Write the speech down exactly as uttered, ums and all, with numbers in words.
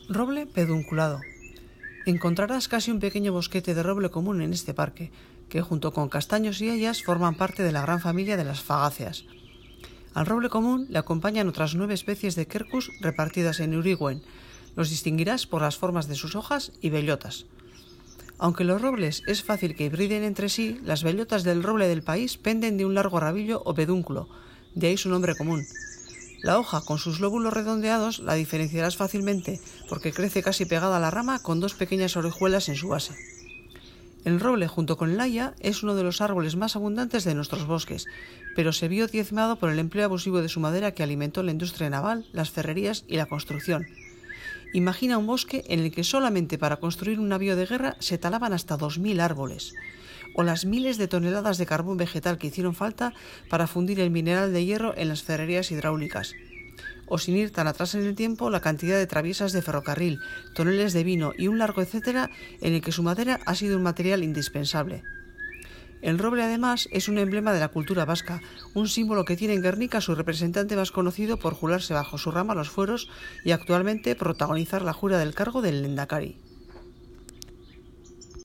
Roble pedunculado. Encontrarás casi un pequeño bosquete de roble común en este parque, que junto con castaños y hayas forman parte de la gran familia de las fagáceas. Al roble común le acompañan otras nueve especies de quercus repartidas en Uruguay. Los distinguirás por las formas de sus hojas y bellotas. Aunque los robles es fácil que hibriden entre sí, las bellotas del roble del país penden de un largo rabillo o pedúnculo, de ahí su nombre común. La hoja con sus lóbulos redondeados la diferenciarás fácilmente porque crece casi pegada a la rama con dos pequeñas orejuelas en su base. El roble junto con el haya es uno de los árboles más abundantes de nuestros bosques, pero se vio diezmado por el empleo abusivo de su madera que alimentó la industria naval, las ferrerías y la construcción. Imagina un bosque en el que solamente para construir un navío de guerra se talaban hasta dos mil árboles, o las miles de toneladas de carbón vegetal que hicieron falta para fundir el mineral de hierro en las ferrerías hidráulicas. O sin ir tan atrás en el tiempo, la cantidad de traviesas de ferrocarril, toneles de vino y un largo etcétera en el que su madera ha sido un material indispensable. El roble además es un emblema de la cultura vasca, un símbolo que tiene en Guernica su representante más conocido por jurarse bajo su rama los fueros y actualmente protagonizar la jura del cargo del Lehendakari.